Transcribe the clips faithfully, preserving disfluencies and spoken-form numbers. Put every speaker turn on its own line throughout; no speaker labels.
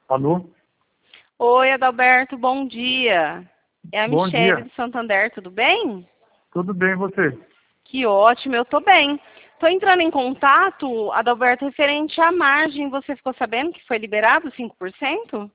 Alô?
Oi, Adalberto, bom dia. É a
Bom
Michele
dia.
do Santander, tudo bem?
Tudo bem, e você?
Que ótimo, eu tô bem. Tô entrando em contato, Adalberto, referente à margem. Você ficou sabendo que foi liberado cinco por cento?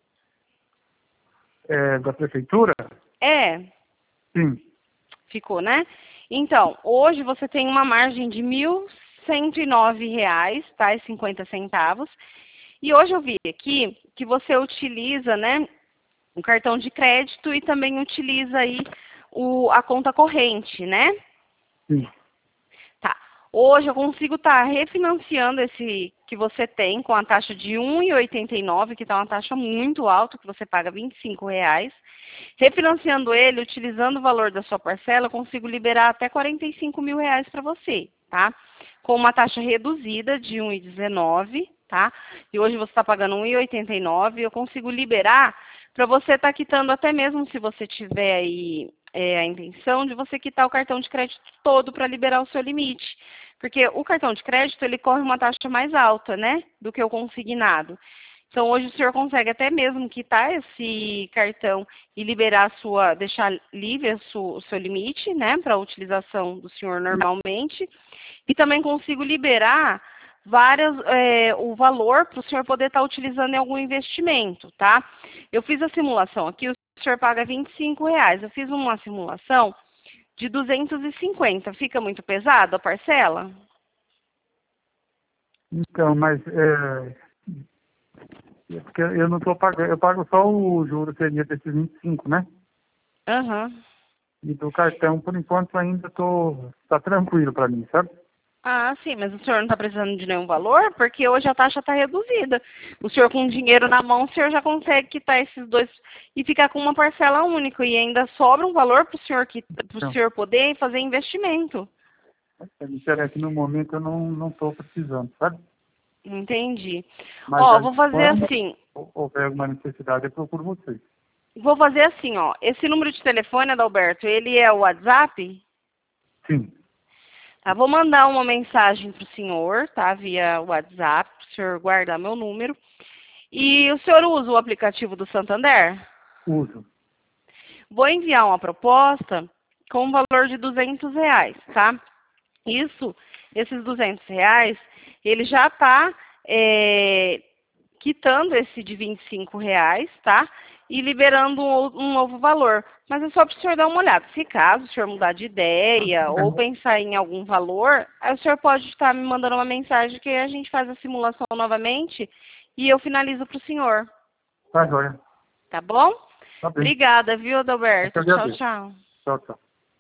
É, da prefeitura?
É,
Sim.
ficou, né? Então, hoje você tem uma margem de mil cento e nove reais, tá? E cinquenta centavos. E hoje eu vi aqui que você utiliza, né, um cartão de crédito e também utiliza aí o, a conta corrente, né?
Sim.
Tá. Hoje eu consigo estar refinanciando esse que você tem com a taxa de um vírgula oitenta e nove, que está uma taxa muito alta, que você paga vinte e cinco reais. Refinanciando ele, utilizando o valor da sua parcela, eu consigo liberar até quarenta e cinco mil reais para você, tá? Com uma taxa reduzida de um vírgula dezenove, tá? E hoje você está pagando um vírgula oitenta e nove, eu consigo liberar para você estar quitando até mesmo se você tiver aí é, a intenção de você quitar o cartão de crédito todo para liberar o seu limite. Porque o cartão de crédito, ele corre uma taxa mais alta, né, do que o consignado. Então, hoje o senhor consegue até mesmo quitar esse cartão e liberar a sua, deixar livre a sua, o seu limite, né, para a utilização do senhor normalmente. E também consigo liberar várias, é, o valor para o senhor poder estar utilizando em algum investimento, tá? Eu fiz a simulação aqui, o senhor paga vinte e cinco reais. Eu fiz uma simulação de duzentos e cinquenta. Fica muito pesado a parcela?
Então, mas é, é porque eu não estou pagando, eu pago só o juro, seria desses vinte e cinco, né?
Aham.
E do cartão, por enquanto, ainda tô, tá tranquilo para mim, sabe?
Ah, sim, mas o senhor não está precisando de nenhum valor? Porque hoje a taxa está reduzida. O senhor com dinheiro na mão, o senhor já consegue quitar esses dois e ficar com uma parcela única. E ainda sobra um valor para o senhor, que- pro
Então,
senhor poder fazer investimento.
me interessa que no momento eu não não estou precisando, sabe?
Entendi.
Mas
Ó,
aí,
vou fazer
quando
assim.
houver alguma necessidade, eu procuro vocês.
Vou fazer assim, ó. Esse número de telefone, Adalberto, ele é o WhatsApp?
Sim,
Tá, vou mandar uma mensagem para o senhor, tá? Via WhatsApp, para o senhor guardar meu número. E o senhor usa o aplicativo do Santander?
uso.
Vou enviar uma proposta com um valor de duzentos reais, tá? Isso, esses duzentos reais, ele já está é, quitando esse de vinte e cinco reais, tá? E liberando um, um novo valor. Mas é só para o senhor dar uma olhada. Se caso o senhor mudar de ideia ou pensar em algum valor, aí o senhor pode estar me mandando uma mensagem que a gente faz a simulação novamente e eu finalizo para o senhor.
Tá joia.
Tá bom?
Tá bem.
Obrigada, viu,
Eu que
Adalberto? Tchau,
agradeço.
tchau.
Tchau, tchau.